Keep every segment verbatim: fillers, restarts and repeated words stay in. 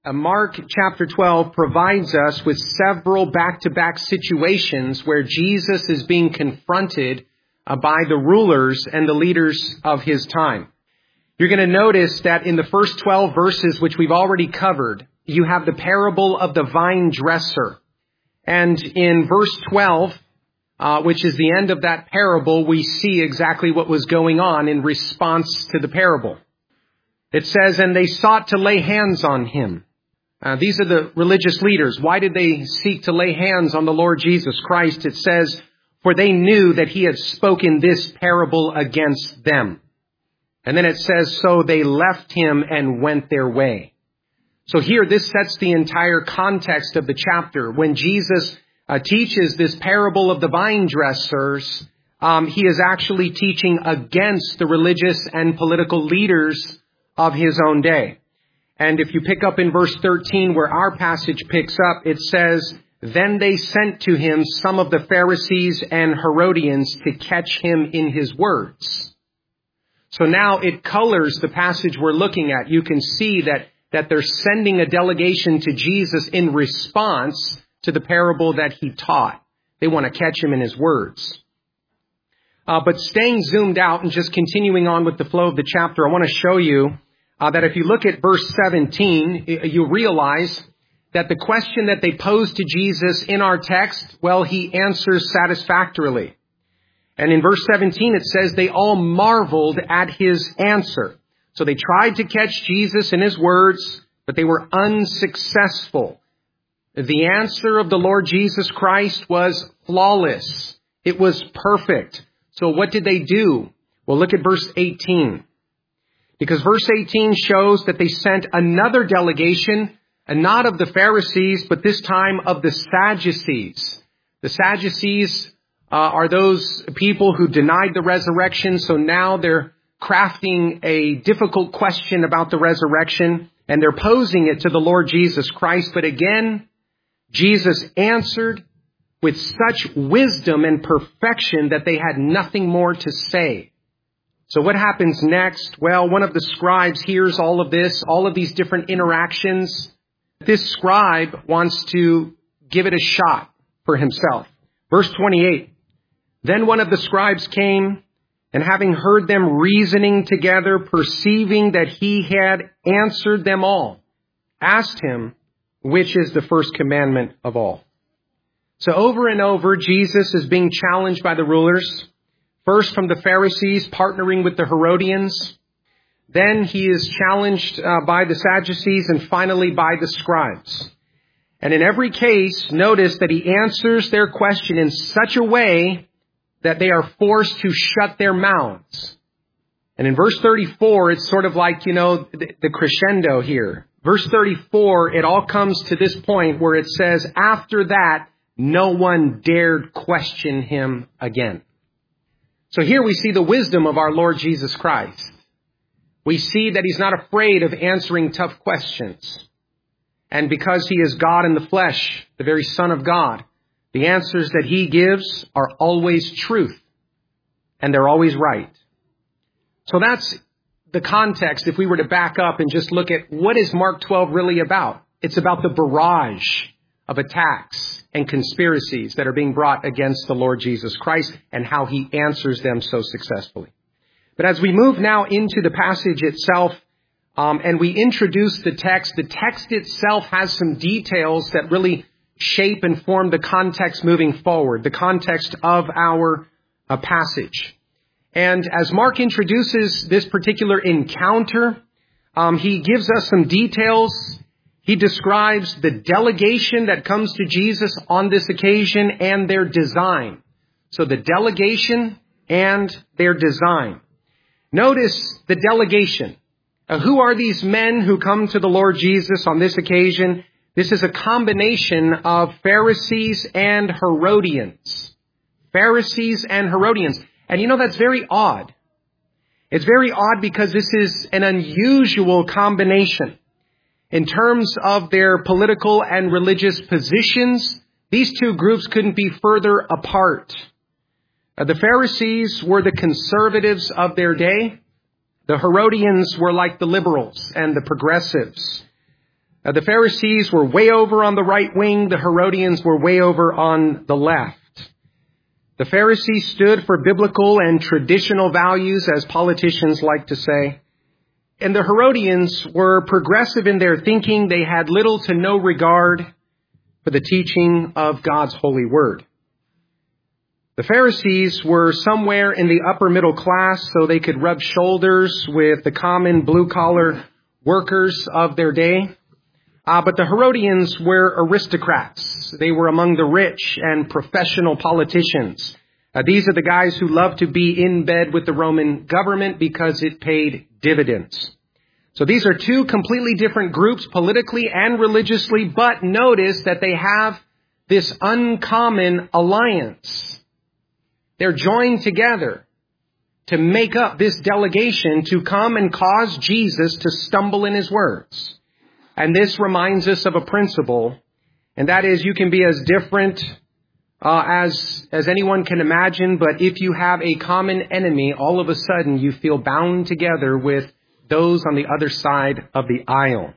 Uh, Mark chapter twelve provides us with several back-to-back situations where Jesus is being confronted uh, by the rulers and the leaders of his time. You're going to notice that in the first twelve verses, which we've already covered, you have the parable of the vine dresser. And in verse twelve, uh, which is the end of that parable, we see exactly what was going on in response to the parable. It says, "And they sought to lay hands on him." Uh, these are the religious leaders. Why did they seek to lay hands on the Lord Jesus Christ? It says, "For they knew that he had spoken this parable against them." And then it says, "So they left him and went their way." So here, this sets the entire context of the chapter. When Jesus uh, teaches this parable of the vine dressers, um, he is actually teaching against the religious and political leaders of his own day. And if you pick up in verse thirteen, where our passage picks up, it says, "Then they sent to him some of the Pharisees and Herodians to catch him in his words." So now it colors the passage we're looking at. You can see that, that they're sending a delegation to Jesus in response to the parable that he taught. They want to catch him in his words. Uh, but staying zoomed out and just continuing on with the flow of the chapter, I want to show you Uh, that if you look at verse seventeen, you realize that the question that they posed to Jesus in our text, well, he answers satisfactorily. And in verse seventeen, it says they all marveled at his answer. So they tried to catch Jesus in his words, but they were unsuccessful. The answer of the Lord Jesus Christ was flawless. It was perfect. So what did they do? Well, look at verse eighteen. Because verse eighteen shows that they sent another delegation, and not of the Pharisees, but this time of the Sadducees. The Sadducees uh, are those people who denied the resurrection, so now they're crafting a difficult question about the resurrection, and they're posing it to the Lord Jesus Christ. But again, Jesus answered with such wisdom and perfection that they had nothing more to say. So what happens next? Well, one of the scribes hears all of this, all of these different interactions. This scribe wants to give it a shot for himself. Verse twenty-eight, "Then one of the scribes came, and having heard them reasoning together, perceiving that he had answered them all, asked him, which is the first commandment of all." So over and over, Jesus is being challenged by the rulers. First from the Pharisees partnering with the Herodians. Then he is challenged uh, by the Sadducees, and finally by the scribes. And in every case, notice that he answers their question in such a way that they are forced to shut their mouths. And in verse thirty-four, it's sort of like, you know, the, the crescendo here. Verse thirty-four, it all comes to this point where it says, "After that, no one dared question him again." So here we see the wisdom of our Lord Jesus Christ. We see that he's not afraid of answering tough questions. And because he is God in the flesh, the very Son of God, the answers that he gives are always truth. And they're always right. So that's the context if we were to back up and just look at what is Mark twelve really about. It's about the barrage of attacks and conspiracies that are being brought against the Lord Jesus Christ and how he answers them so successfully. But as we move now into the passage itself, um, and we introduce the text, the text itself has some details that really shape and form the context moving forward, the context of our uh, passage. And as Mark introduces this particular encounter, um, he gives us some details. He describes the delegation that comes to Jesus on this occasion and their design. So the delegation and their design. Notice the delegation. Uh, who are these men who come to the Lord Jesus on this occasion? This is a combination of Pharisees and Herodians. Pharisees and Herodians. And you know, that's very odd. It's very odd because this is an unusual combination. In terms of their political and religious positions, these two groups couldn't be further apart. Uh, the Pharisees were the conservatives of their day. The Herodians were like the liberals and the progressives. Uh, the Pharisees were way over on the right wing. The Herodians were way over on the left. The Pharisees stood for biblical and traditional values, as politicians like to say. And the Herodians were progressive in their thinking. They had little to no regard for the teaching of God's holy word. The Pharisees were somewhere in the upper middle class, so they could rub shoulders with the common blue-collar workers of their day. Uh, but the Herodians were aristocrats. They were among the rich and professional politicians. Uh, these are the guys who love to be in bed with the Roman government because it paid dividends. So these are two completely different groups politically and religiously, but notice that they have this uncommon alliance. They're joined together to make up this delegation to come and cause Jesus to stumble in his words. And this reminds us of a principle, and that is you can be as different uh, as as anyone can imagine, but if you have a common enemy, all of a sudden you feel bound together with those on the other side of the aisle.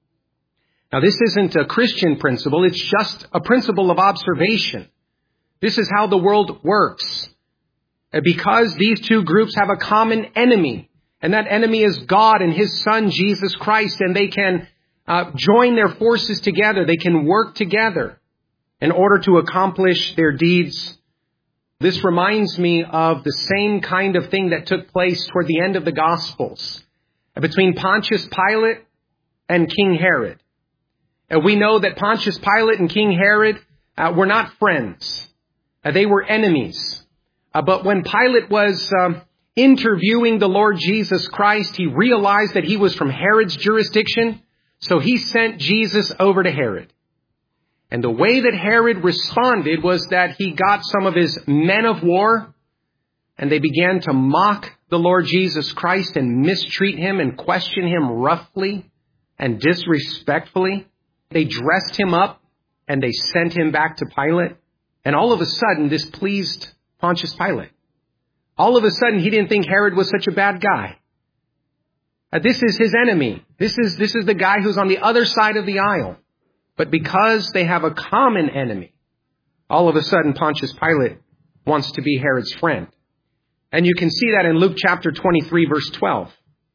Now, this isn't a Christian principle. It's just a principle of observation. This is how the world works. Because these two groups have a common enemy, and that enemy is God and his son, Jesus Christ, and they can uh, join their forces together. They can work together in order to accomplish their deeds. This reminds me of the same kind of thing that took place toward the end of the Gospels between Pontius Pilate and King Herod. And we know that Pontius Pilate and King Herod uh, were not friends. Uh, they were enemies. Uh, but when Pilate was um, interviewing the Lord Jesus Christ, he realized that he was from Herod's jurisdiction. So he sent Jesus over to Herod. And the way that Herod responded was that he got some of his men of war, and they began to mock the Lord Jesus Christ and mistreat him and question him roughly and disrespectfully. They dressed him up and they sent him back to Pilate. And all of a sudden, this pleased Pontius Pilate. All of a sudden, he didn't think Herod was such a bad guy. Uh, this is his enemy. This is, this is the guy who's on the other side of the aisle. But because they have a common enemy, all of a sudden, Pontius Pilate wants to be Herod's friend. And you can see that in Luke chapter twenty-three, verse twelve.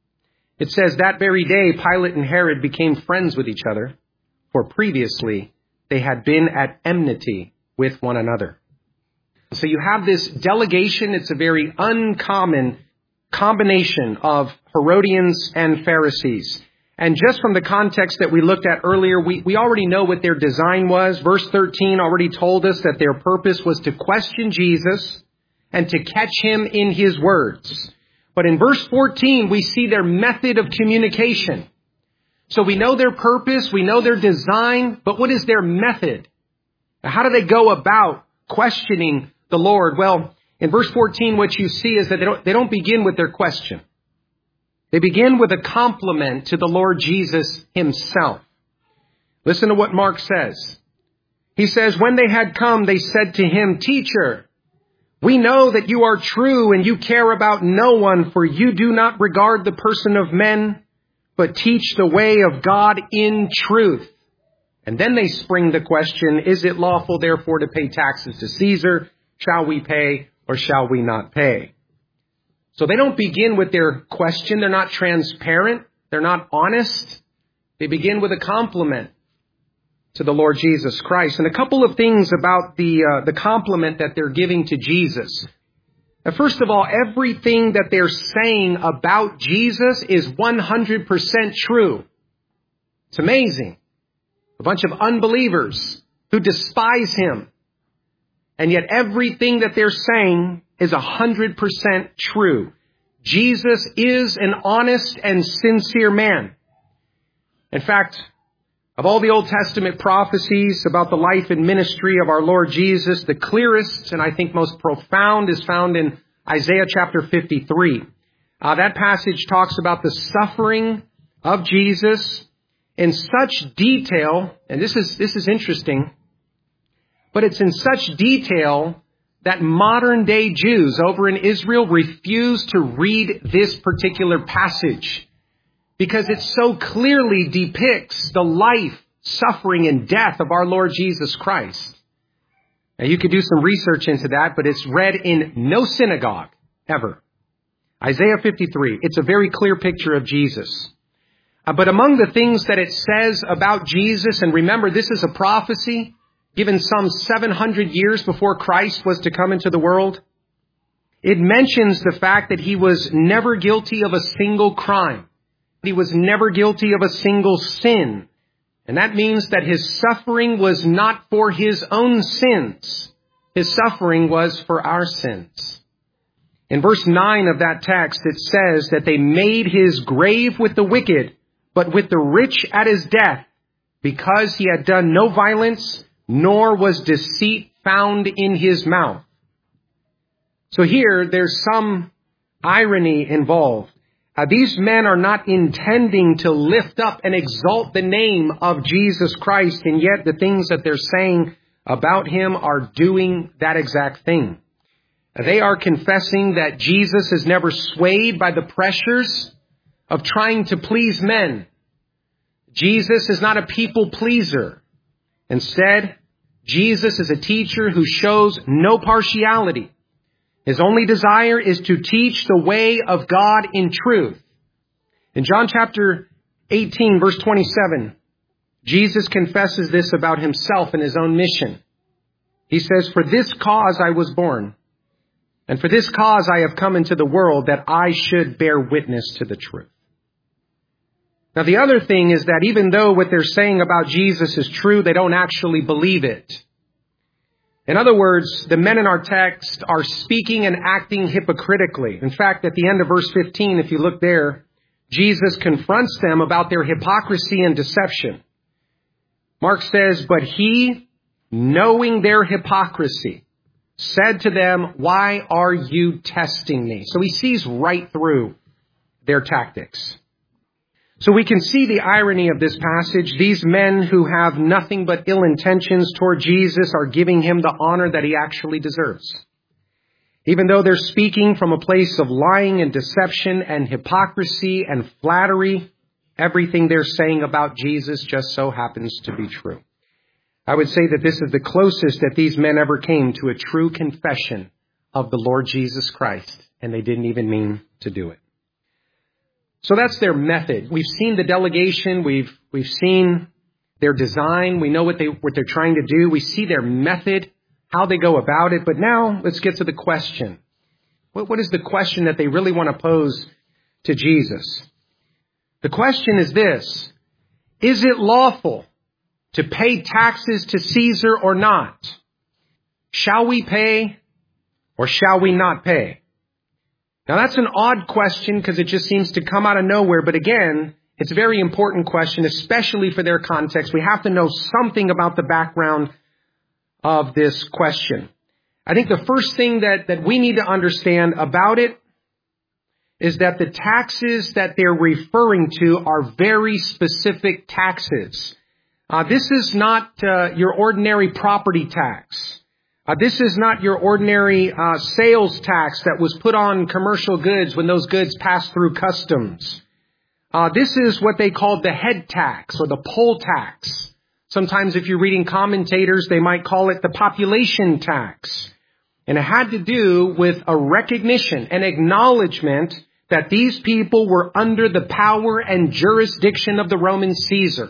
It says, that very day, Pilate and Herod became friends with each other, for previously they had been at enmity with one another. So you have this delegation. It's a very uncommon combination of Herodians and Pharisees. And just from the context that we looked at earlier, we, we already know what their design was. Verse thirteen already told us that their purpose was to question Jesus and to catch him in his words. But in verse fourteen, we see their method of communication. So we know their purpose, we know their design, but what is their method? How do they go about questioning the Lord? Well, in verse fourteen, what you see is that they don't, they don't begin with their question. They begin with a compliment to the Lord Jesus himself. Listen to what Mark says. He says, when they had come, they said to him, Teacher, we know that you are true and you care about no one, for you do not regard the person of men, but teach the way of God in truth. And then they spring the question, is it lawful therefore to pay taxes to Caesar? Shall we pay or shall we not pay? So they don't begin with their question. They're not transparent. They're not honest. They begin with a compliment to the Lord Jesus Christ. And a couple of things about the uh, the compliment that they're giving to Jesus. Now, first of all, everything that they're saying about Jesus is one hundred percent true. It's amazing. A bunch of unbelievers who despise him. And yet everything that they're saying is one hundred percent true. Jesus is an honest and sincere man. In fact, of all the Old Testament prophecies about the life and ministry of our Lord Jesus, the clearest and I think most profound is found in Isaiah chapter fifty-three. Uh, that passage talks about the suffering of Jesus in such detail, and this is this is interesting, but it's in such detail that modern day Jews over in Israel refuse to read this particular passage because it so clearly depicts the life, suffering, and death of our Lord Jesus Christ. Now, you could do some research into that, but it's read in no synagogue ever. Isaiah fifty-three, it's a very clear picture of Jesus. Uh, but among the things that it says about Jesus, and remember, this is a prophecy given some seven hundred years before Christ was to come into the world. It mentions the fact that he was never guilty of a single crime. He was never guilty of a single sin. And that means that his suffering was not for his own sins. His suffering was for our sins. In verse nine of that text, it says that they made his grave with the wicked, but with the rich at his death, because he had done no violence, nor was deceit found in his mouth. So here, there's some irony involved. Uh, these men are not intending to lift up and exalt the name of Jesus Christ, and yet the things that they're saying about him are doing that exact thing. Uh, they are confessing that Jesus is never swayed by the pressures of trying to please men. Jesus is not a people pleaser. Instead, Jesus is a teacher who shows no partiality. His only desire is to teach the way of God in truth. In John chapter eighteen, verse twenty-seven, Jesus confesses this about himself and his own mission. He says, "For this cause I was born, and for this cause I have come into the world, that I should bear witness to the truth." Now, the other thing is that even though what they're saying about Jesus is true, they don't actually believe it. In other words, the men in our text are speaking and acting hypocritically. In fact, at the end of verse fifteen, if you look there, Jesus confronts them about their hypocrisy and deception. Mark says, "But he, knowing their hypocrisy, said to them, 'Why are you testing me?'" So he sees right through their tactics. So we can see the irony of this passage. These men who have nothing but ill intentions toward Jesus are giving him the honor that he actually deserves. Even though they're speaking from a place of lying and deception and hypocrisy and flattery, everything they're saying about Jesus just so happens to be true. I would say that this is the closest that these men ever came to a true confession of the Lord Jesus Christ, and they didn't even mean to do it. So that's their method. We've seen the delegation. We've, we've seen their design. We know what they, what they're trying to do. We see their method, how they go about it. But now let's get to the question. What, what is the question that they really want to pose to Jesus? The question is this: is it lawful to pay taxes to Caesar or not? Shall we pay or shall we not pay? Now, that's an odd question because it just seems to come out of nowhere. But again, it's a very important question, especially for their context. We have to know something about the background of this question. I think the first thing that, that we need to understand about it is that the taxes that they're referring to are very specific taxes. Uh, this is not uh, your ordinary property tax. Uh, this is not your ordinary uh, sales tax that was put on commercial goods when those goods passed through customs. Uh, this is what they called the head tax or the poll tax. Sometimes if you're reading commentators, they might call it the population tax. And it had to do with a recognition, an acknowledgement that these people were under the power and jurisdiction of the Roman Caesar.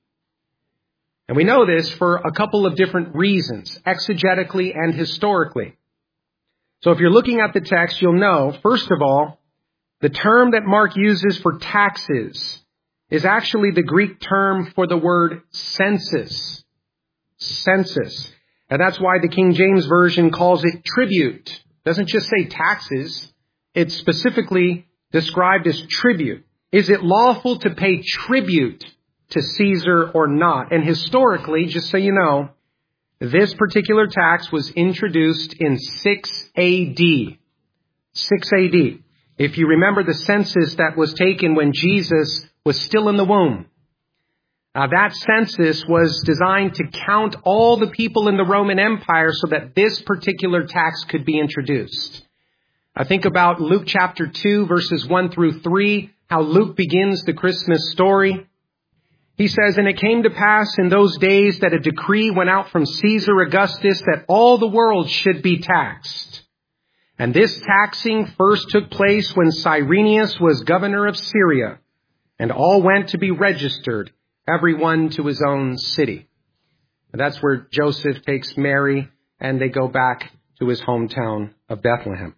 And we know this for a couple of different reasons, exegetically and historically. So if you're looking at the text, you'll know, first of all, the term that Mark uses for taxes is actually the Greek term for the word census. Census. And that's why the King James Version calls it tribute. It doesn't just say taxes. It's specifically described as tribute. Is it lawful to pay tribute to Caesar or not? And historically, just so you know, this particular tax was introduced in six A D. six A D. If you remember the census that was taken when Jesus was still in the womb, uh, that census was designed to count all the people in the Roman Empire so that this particular tax could be introduced. I think about Luke chapter two, verses one through three. how Luke begins the Christmas story. He says, "And it came to pass in those days that a decree went out from Caesar Augustus that all the world should be taxed. And this taxing first took place when Cyrenius was governor of Syria, and all went to be registered, everyone to his own city." And that's where Joseph takes Mary, and they go back to his hometown of Bethlehem.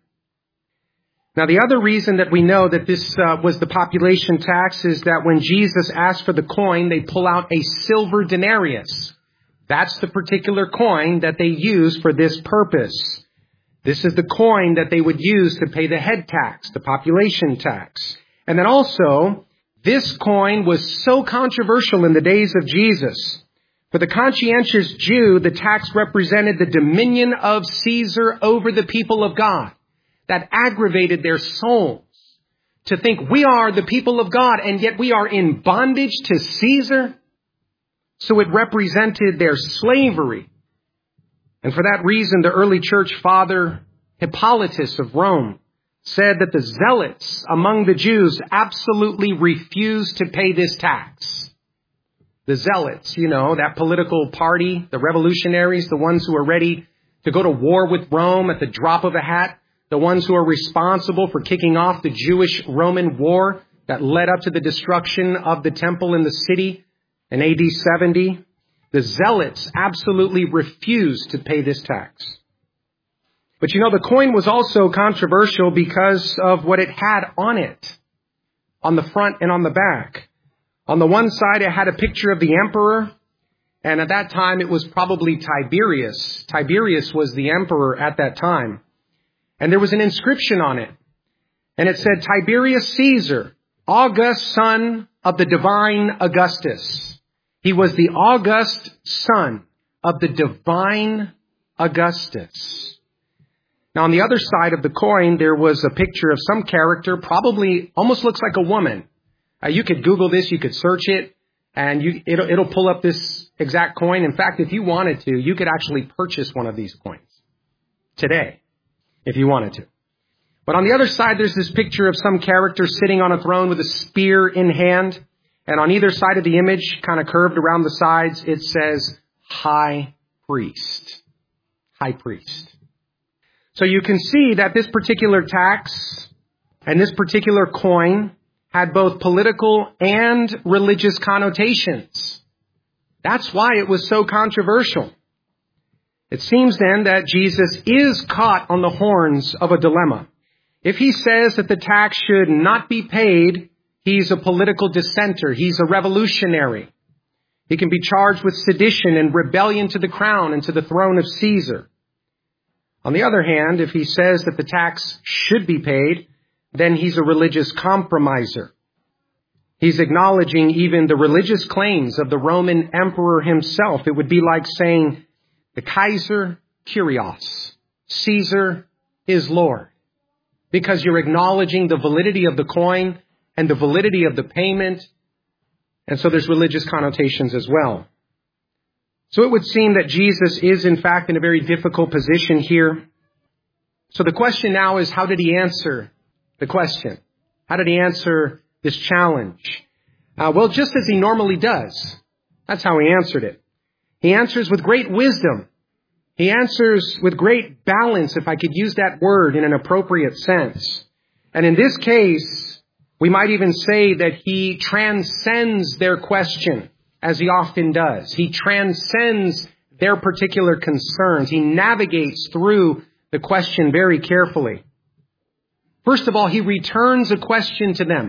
Now, the other reason that we know that this uh, was the population tax is that when Jesus asked for the coin, they pull out a silver denarius. That's the particular coin that they use for this purpose. This is the coin that they would use to pay the head tax, the population tax. And then also, this coin was so controversial in the days of Jesus. For the conscientious Jew, the tax represented the dominion of Caesar over the people of God. That aggravated their souls to think we are the people of God and yet we are in bondage to Caesar. So it represented their slavery. And for that reason, the early church father Hippolytus of Rome said that the zealots among the Jews absolutely refused to pay this tax. The zealots, you know, that political party, the revolutionaries, the ones who are ready to go to war with Rome at the drop of a hat. The ones who are responsible for kicking off the Jewish-Roman war that led up to the destruction of the temple in the city in A D seventy. The zealots absolutely refused to pay this tax. But you know, the coin was also controversial because of what it had on it, on the front and on the back. On the one side, it had a picture of the emperor, and at that time, it was probably Tiberius. Tiberius was the emperor at that time. And there was an inscription on it. And it said, "Tiberius Caesar, august son of the divine Augustus." He was the august son of the divine Augustus. Now, on the other side of the coin, there was a picture of some character, probably almost looks like a woman. Uh, you could Google this, you could search it, and you, it'll, it'll pull up this exact coin. In fact, if you wanted to, you could actually purchase one of these coins today, if you wanted to. But on the other side, there's this picture of some character sitting on a throne with a spear in hand. And on either side of the image, kind of curved around the sides, it says, High Priest. High Priest. So you can see that this particular tax and this particular coin had both political and religious connotations. That's why it was so controversial. It seems then that Jesus is caught on the horns of a dilemma. If he says that the tax should not be paid, he's a political dissenter. He's a revolutionary. He can be charged with sedition and rebellion to the crown and to the throne of Caesar. On the other hand, if he says that the tax should be paid, then he's a religious compromiser. He's acknowledging even the religious claims of the Roman emperor himself. It would be like saying, the Kaiser Kyrios, Caesar is Lord. Because you're acknowledging the validity of the coin and the validity of the payment. And so there's religious connotations as well. So it would seem that Jesus is in fact in a very difficult position here. So the question now is, how did he answer the question? How did he answer this challenge? Uh, well, just as he normally does. That's how he answered it. He answers with great wisdom. He answers with great balance, if I could use that word in an appropriate sense. And in this case, we might even say that he transcends their question, as he often does. He transcends their particular concerns. He navigates through the question very carefully. First of all, he returns a question to them.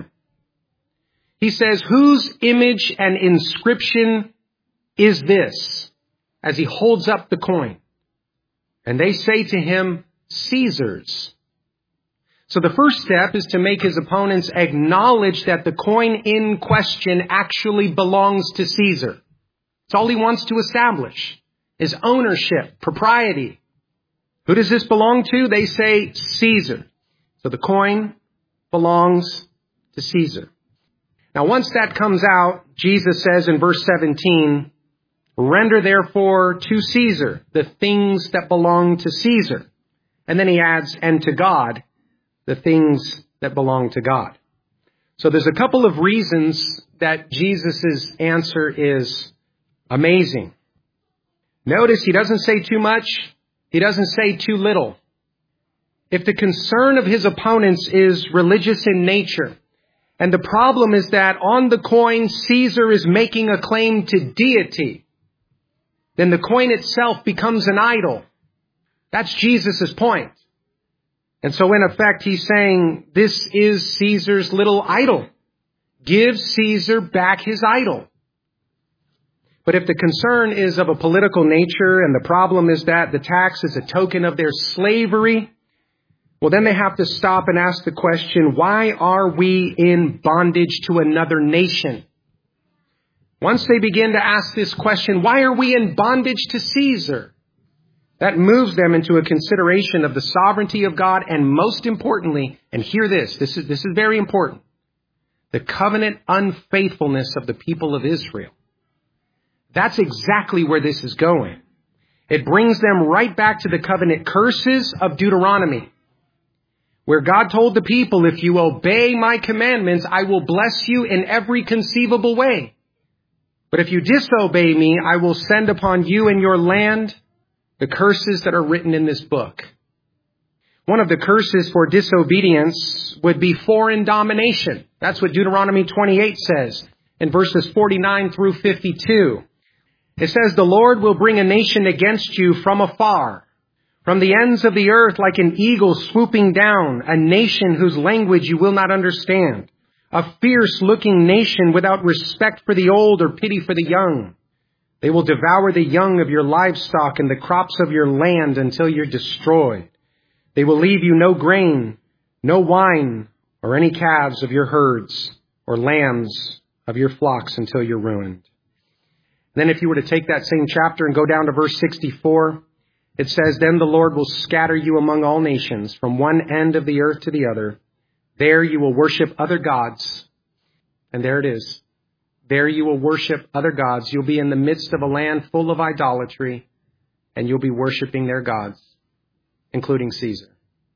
He says, whose image and inscription is this? As he holds up the coin. And they say to him, Caesar's. So the first step is to make his opponents acknowledge that the coin in question actually belongs to Caesar. It's all he wants to establish, is ownership, propriety. Who does this belong to? They say Caesar. So the coin belongs to Caesar. Now once that comes out, Jesus says in verse seventeen, render therefore to Caesar the things that belong to Caesar. And then he adds, and to God the things that belong to God. So there's a couple of reasons that Jesus' answer is amazing. Notice he doesn't say too much. He doesn't say too little. If the concern of his opponents is religious in nature, and the problem is that on the coin, Caesar is making a claim to deity, then the coin itself becomes an idol. That's Jesus' point. And so in effect, he's saying, this is Caesar's little idol. Give Caesar back his idol. But if the concern is of a political nature and the problem is that the tax is a token of their slavery, well, then they have to stop and ask the question, why are we in bondage to another nation? Once they begin to ask this question, why are we in bondage to Caesar? That moves them into a consideration of the sovereignty of God and most importantly, and hear this, this is, this is very important, the covenant unfaithfulness of the people of Israel. That's exactly where this is going. It brings them right back to the covenant curses of Deuteronomy, where God told the people, if you obey my commandments, I will bless you in every conceivable way. But if you disobey me, I will send upon you and your land the curses that are written in this book. One of the curses for disobedience would be foreign domination. That's what Deuteronomy twenty-eight says in verses forty-nine through fifty-two. It says, the Lord will bring a nation against you from afar, from the ends of the earth like an eagle swooping down, a nation whose language you will not understand, a fierce-looking nation without respect for the old or pity for the young. They will devour the young of your livestock and the crops of your land until you're destroyed. They will leave you no grain, no wine, or any calves of your herds, or lambs of your flocks until you're ruined. Then if you were to take that same chapter and go down to verse sixty-four, it says, then the Lord will scatter you among all nations, from one end of the earth to the other. There you will worship other gods. And there it is. There you will worship other gods. You'll be in the midst of a land full of idolatry, and you'll be worshiping their gods, including Caesar.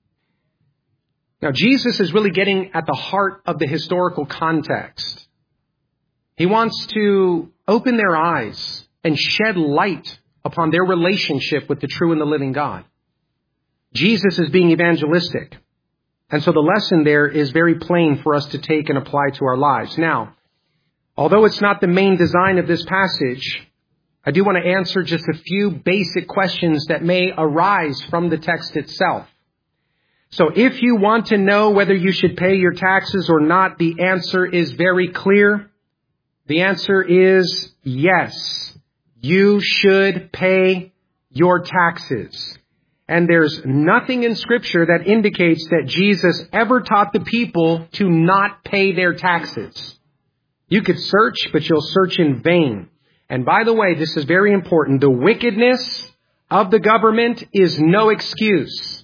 Now, Jesus is really getting at the heart of the historical context. He wants to open their eyes and shed light upon their relationship with the true and the living God. Jesus is being evangelistic. And so the lesson there is very plain for us to take and apply to our lives. Now, although it's not the main design of this passage, I do want to answer just a few basic questions that may arise from the text itself. So if you want to know whether you should pay your taxes or not, the answer is very clear. The answer is yes. You should pay your taxes. And there's nothing in Scripture that indicates that Jesus ever taught the people to not pay their taxes. You could search, but you'll search in vain. And by the way, this is very important. The wickedness of the government is no excuse.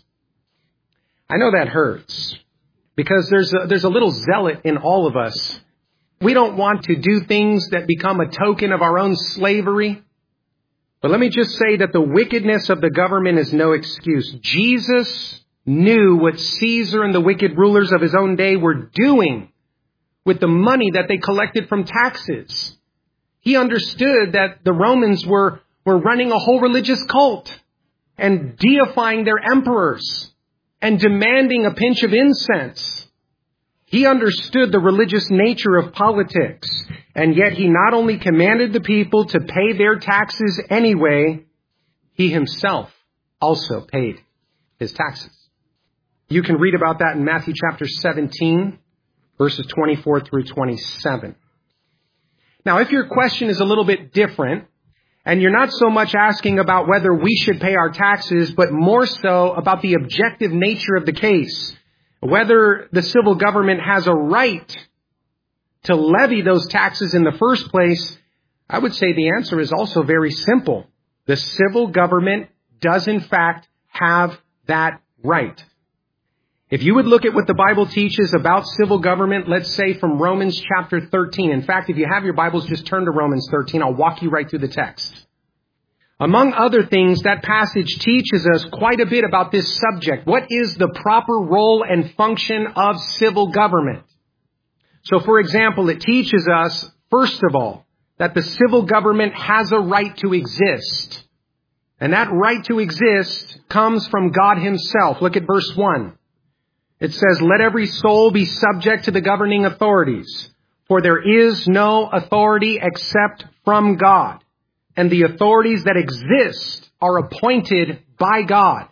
I know that hurts because there's a, there's a little zealot in all of us. We don't want to do things that become a token of our own slavery. But let me just say that the wickedness of the government is no excuse. Jesus knew what Caesar and the wicked rulers of his own day were doing with the money that they collected from taxes. He understood that the Romans were, were running a whole religious cult and deifying their emperors and demanding a pinch of incense. He understood the religious nature of politics, and yet he not only commanded the people to pay their taxes anyway, he himself also paid his taxes. You can read about that in Matthew chapter seventeen, verses twenty-four through twenty-seven. Now, if your question is a little bit different, and you're not so much asking about whether we should pay our taxes, but more so about the objective nature of the case, whether the civil government has a right to levy those taxes in the first place, I would say the answer is also very simple. The civil government does in fact have that right. If you would look at what the Bible teaches about civil government, let's say from Romans chapter thirteen. In fact, if you have your Bibles, just turn to Romans thirteen. I'll walk you right through the text. Among other things, that passage teaches us quite a bit about this subject. What is the proper role and function of civil government? So, for example, it teaches us, first of all, that the civil government has a right to exist. And that right to exist comes from God himself. Look at verse one. It says, "Let every soul be subject to the governing authorities, for there is no authority except from God, and the authorities that exist are appointed by God."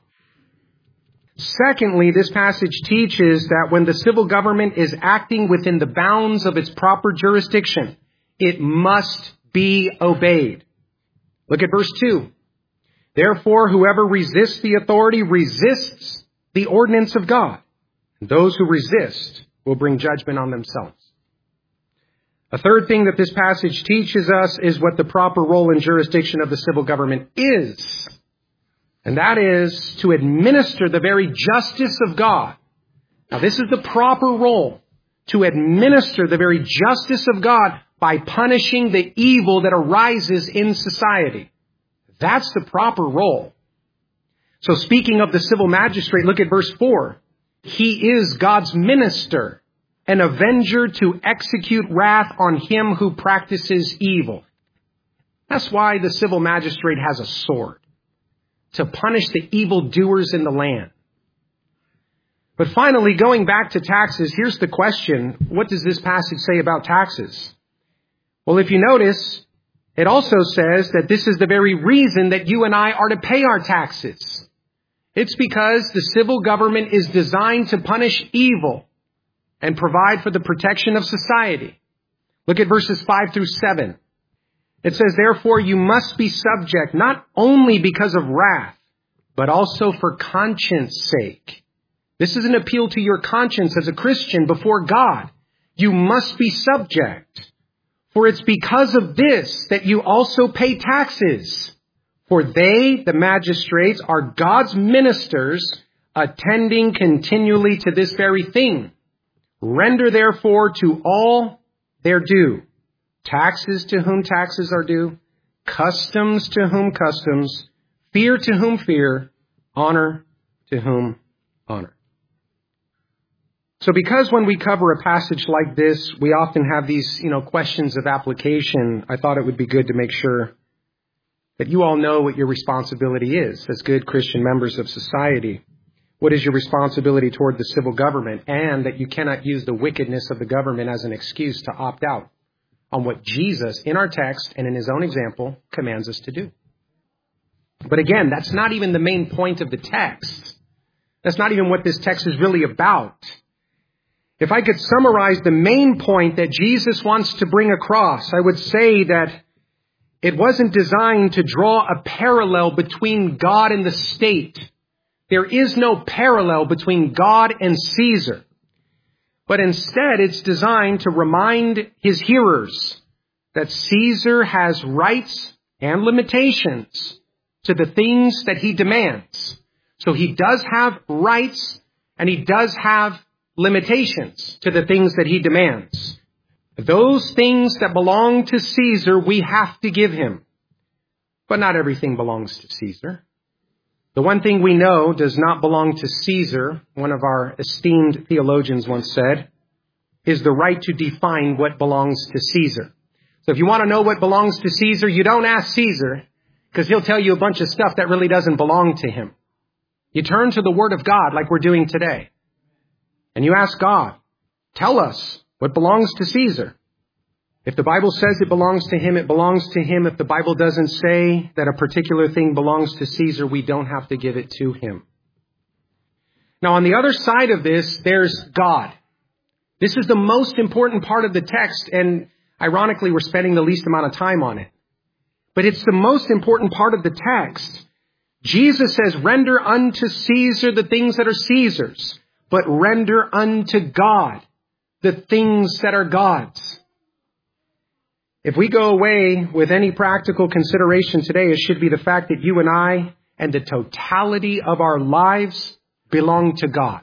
Secondly, this passage teaches that when the civil government is acting within the bounds of its proper jurisdiction, it must be obeyed. Look at verse two. "Therefore, whoever resists the authority resists the ordinance of God. And those who resist will bring judgment on themselves." A third thing that this passage teaches us is what the proper role and jurisdiction of the civil government is. And that is to administer the very justice of God. Now, this is the proper role, to administer the very justice of God by punishing the evil that arises in society. That's the proper role. So speaking of the civil magistrate, look at verse four. He is God's minister, an avenger to execute wrath on him who practices evil. That's why the civil magistrate has a sword, to punish the evildoers in the land. But finally, going back to taxes, here's the question. What does this passage say about taxes? Well, if you notice, it also says that this is the very reason that you and I are to pay our taxes. It's because the civil government is designed to punish evil and provide for the protection of society. Look at verses five through seven. It says, "Therefore you must be subject, not only because of wrath, but also for conscience sake." This is an appeal to your conscience as a Christian before God. You must be subject. "For it's because of this that you also pay taxes. For they, the magistrates, are God's ministers, attending continually to this very thing. Render therefore to all their due. Taxes to whom taxes are due, customs to whom customs, fear to whom fear, honor to whom honor." So because when we cover a passage like this, we often have these, you know, questions of application, I thought it would be good to make sure that you all know what your responsibility is as good Christian members of society. What is your responsibility toward the civil government, and that you cannot use the wickedness of the government as an excuse to opt out on what Jesus, in our text and in his own example, commands us to do. But again, that's not even the main point of the text. That's not even what this text is really about. If I could summarize the main point that Jesus wants to bring across, I would say that it wasn't designed to draw a parallel between God and the state. There is no parallel between God and Caesar. But instead, it's designed to remind his hearers that Caesar has rights and limitations to the things that he demands. So he does have rights and he does have limitations to the things that he demands. Those things that belong to Caesar, we have to give him. But not everything belongs to Caesar. The one thing we know does not belong to Caesar, one of our esteemed theologians once said, is the right to define what belongs to Caesar. So if you want to know what belongs to Caesar, you don't ask Caesar, because he'll tell you a bunch of stuff that really doesn't belong to him. You turn to the Word of God like we're doing today. And you ask God, tell us what belongs to Caesar. If the Bible says it belongs to him, it belongs to him. If the Bible doesn't say that a particular thing belongs to Caesar, we don't have to give it to him. Now, on the other side of this, there's God. This is the most important part of the text, and ironically, we're spending the least amount of time on it. But it's the most important part of the text. Jesus says, render unto Caesar the things that are Caesar's, but render unto God the things that are God's. If we go away with any practical consideration today, it should be the fact that you and I and the totality of our lives belong to God.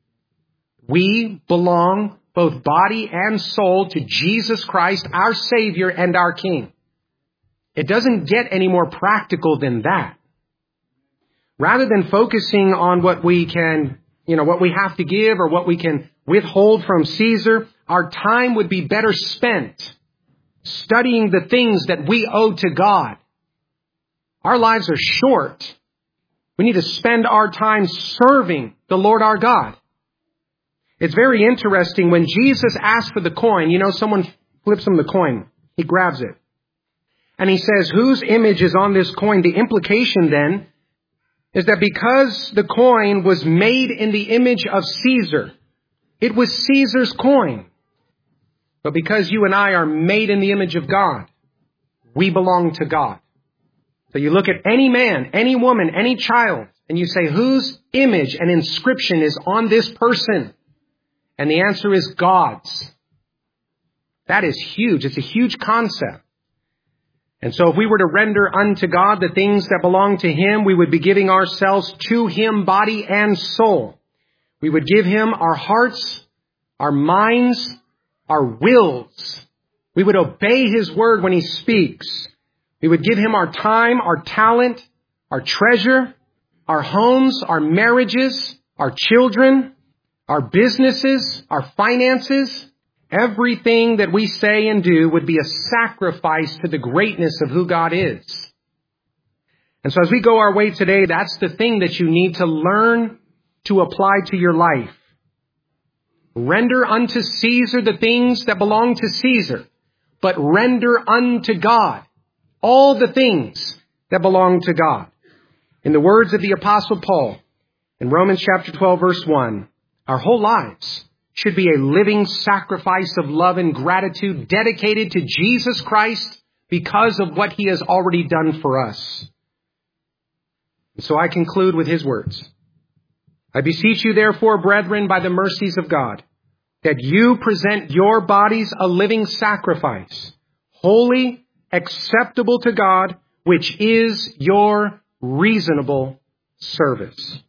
We belong, both body and soul, to Jesus Christ, our Savior and our King. It doesn't get any more practical than that. Rather than focusing on what we can, you know, what we have to give or what we can withhold from Caesar, our time would be better spent studying the things that we owe to God. Our lives are short. We need to spend our time serving the Lord our God. It's very interesting when Jesus asked for the coin, you know, someone flips him the coin. He grabs it. And he says, whose image is on this coin? The implication then is that because the coin was made in the image of Caesar, it was Caesar's coin. But because you and I are made in the image of God, we belong to God. So you look at any man, any woman, any child, and you say, whose image and inscription is on this person? And the answer is God's. That is huge. It's a huge concept. And so if we were to render unto God the things that belong to Him, we would be giving ourselves to Him, body and soul. We would give Him our hearts, our minds, our wills. We would obey His word when He speaks. We would give Him our time, our talent, our treasure, our homes, our marriages, our children, our businesses, our finances. Everything that we say and do would be a sacrifice to the greatness of who God is. And so as we go our way today, that's the thing that you need to learn to apply to your life. Render unto Caesar the things that belong to Caesar, but render unto God all the things that belong to God. In the words of the Apostle Paul, in Romans chapter twelve, verse one, our whole lives should be a living sacrifice of love and gratitude dedicated to Jesus Christ because of what He has already done for us. And so I conclude with his words. I beseech you, therefore, brethren, by the mercies of God, that you present your bodies a living sacrifice, holy, acceptable to God, which is your reasonable service.